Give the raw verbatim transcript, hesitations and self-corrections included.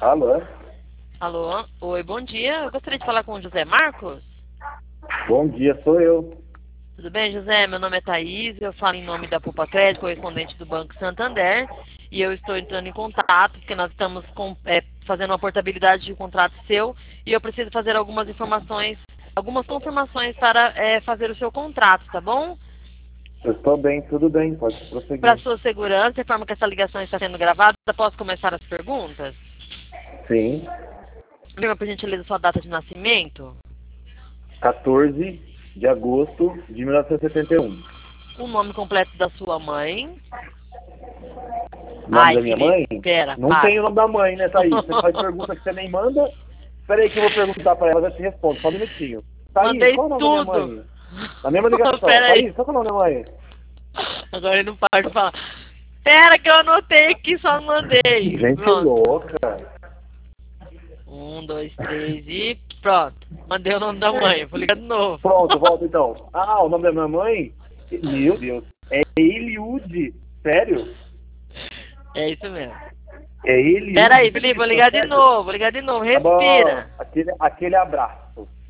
Alô? Alô? Oi, bom dia. Eu gostaria de falar com o José Marcos. Bom dia, sou eu. Tudo bem, José? Meu nome é Thaís, eu falo em nome da Poupa Crédito, correspondente do Banco Santander, e eu estou entrando em contato, porque nós estamos com, é, fazendo uma portabilidade de um contrato seu, e eu preciso fazer algumas informações, algumas confirmações para é, fazer o seu contrato, tá bom? Eu estou bem, tudo bem, pode Para prosseguir. sua segurança, informo que essa ligação está sendo gravada. Posso começar as perguntas? Sim, Lembra, por gentileza, sua data de nascimento? quatorze de agosto de mil novecentos e setenta e um. O nome completo da sua mãe? O nome Ai, da minha mãe? Felipe, pera, Não tem para. o nome da mãe, né, Thaís? Você faz pergunta que você nem manda. Espera aí que eu vou perguntar para ela, ela te responde. Só um minutinho. Thaís, Mandei qual é o nome da minha tudo. mãe? Na mesma ligação. Pera aí. Thaís, qual é o nome da minha mãe? Agora ele não para de falar. Pera que eu anotei aqui, só mandei. Gente Pronto. louca. Um, dois, três e pronto. Mandei o nome da mãe. Vou ligar de novo. Pronto, volta então. Ah, o nome da minha mãe? Meu Deus. É Eliude. Sério? É isso mesmo. É Eliude. Pera aí, Felipe, vou ligar de novo. Vou ligar de novo. Tá bom. Respira. Aquele, aquele abraço.